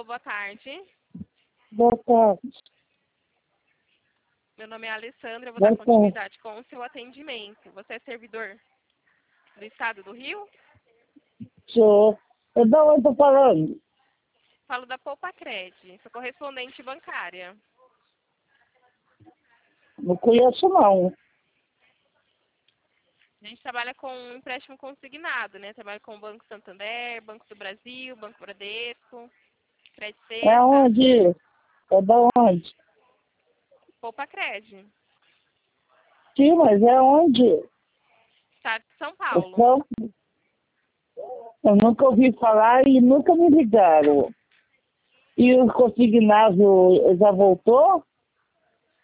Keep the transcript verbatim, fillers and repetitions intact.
boa tarde. Boa tarde. Meu nome é Alessandra, eu vou Boa dar tarde. continuidade com o seu atendimento. Você é servidor do Estado do Rio? Sou. Eu de onde estou falando? Falo da Poupa Cred, sou correspondente bancária. Não conheço, não. A gente trabalha com empréstimo consignado, né? Trabalha com o Banco Santander, Banco do Brasil, Banco Bradesco, Credit É Suisse, onde? É da onde? Poupa Cred, Sim, mas é onde? Estado de São Eu, Paulo. só- eu nunca ouvi falar e nunca me ligaram. E o consignado já voltou?